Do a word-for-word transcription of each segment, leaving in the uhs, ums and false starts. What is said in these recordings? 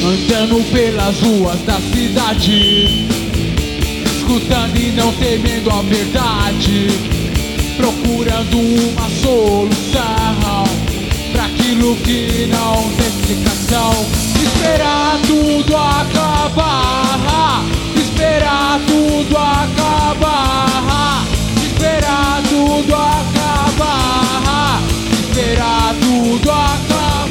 Andando pelas ruas da cidade, escutando e não temendo a verdade, procurando uma solução pra aquilo que não tem explicação. Esperar tudo acabar, esperar tudo acabar, esperar tudo acabar, esperar tudo acabar.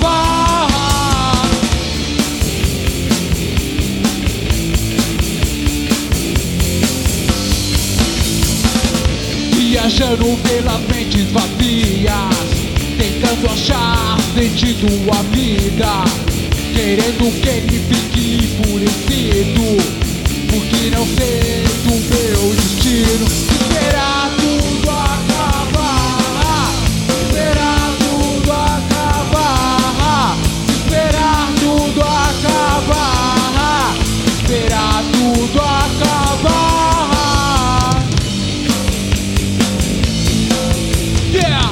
Viajando pelas mentes vazias, tentando achar sentido à vida, querendo que ele fique enfurecido, porque não sei do meu destino. Esperar tudo acabar, esperar tudo acabar, esperar tudo acabar, esperar tudo acabar. Yeah!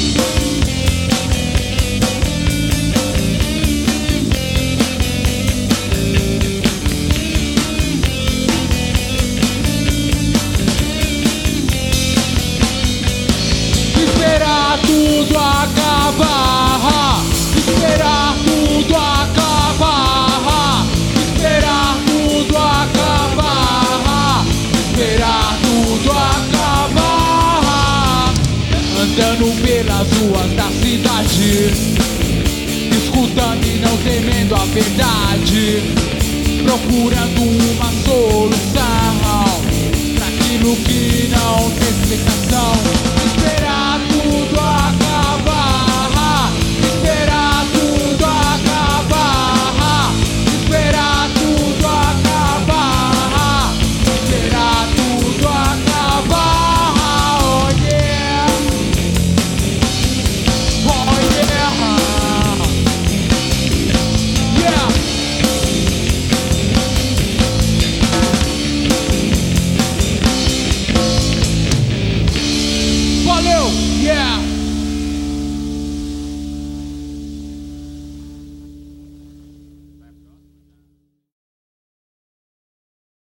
Esperar tudo acabar, esperar tudo acabar, esperar tudo acabar, esperar tudo acabar. Andando pelas ruas da cidade, escutando e não temendo a verdade, procurando uma solução pra aquilo que não tem explicação.